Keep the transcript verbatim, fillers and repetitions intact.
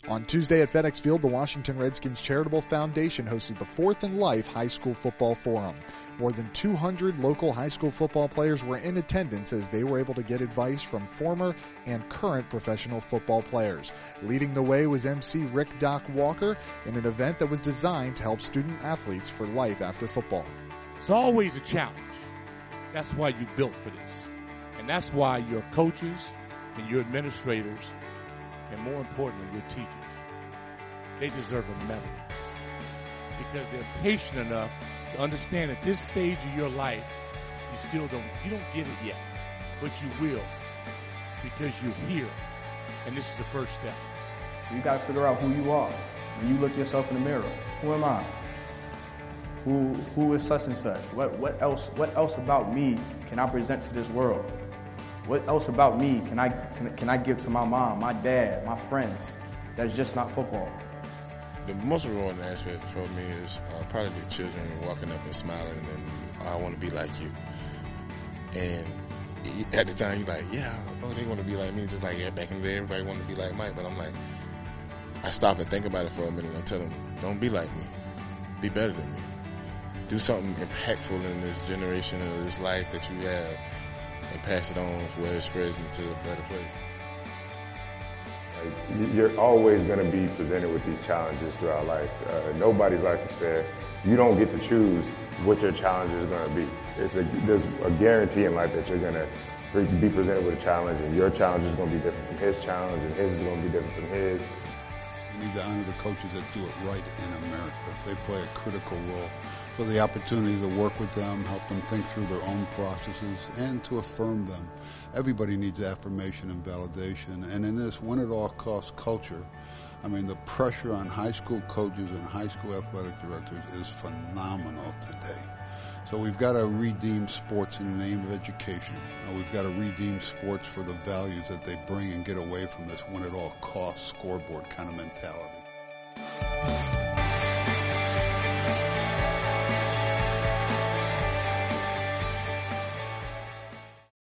On Tuesday at FedEx Field, the Washington Redskins Charitable Foundation hosted the Fourth and Life High School Football Forum. More than two hundred local high school football players were in attendance as they were able to get advice from former and current professional football players. Leading the way was M C Rick Doc Walker in an event that was designed to help student athletes for life after football. It's always a challenge. That's why you built for this. And that's why your coaches and your administrators, and more importantly, your teachers, they deserve a medal. Because they're patient enough to understand at this stage of your life, you still don't, you don't get it yet, but you will, because you're here, and this is the first step. You got to figure out who you are. When you look yourself in the mirror, who am I? Who, who is such and such? What, what else, what else about me can I present to this world? What else about me can I, can I give to my mom, my dad, my friends? That's just not football. The most rewarding aspect for me is uh, probably the children walking up and smiling and oh, I want to be like you. And at the time you're like, yeah, oh, they want to be like me. Just like yeah, back in the day, everybody wanted to be like Mike. But I'm like, I stop and think about it for a minute and I tell them, don't be like me. Be better than me. Do something impactful in this generation of this life that you have and pass it on where it spreads into a better place. Like, you're always going to be presented with these challenges throughout life. Uh, nobody's life is fair. You don't get to choose what your challenge is going to be. It's a, there's a guarantee in life that you're going to be presented with a challenge, and your challenge is going to be different from his challenge, and his is going to be different from his. We need to honor the coaches that do it right in America. They play a critical role. So the opportunity to work with them, help them think through their own processes, and to affirm them. Everybody needs affirmation and validation. And in this win-at-all-cost culture, I mean, the pressure on high school coaches and high school athletic directors is phenomenal today. So we've got to redeem sports in the name of education. Uh, we've got to redeem sports for the values that they bring and get away from this win-at-all-cost scoreboard kind of mentality.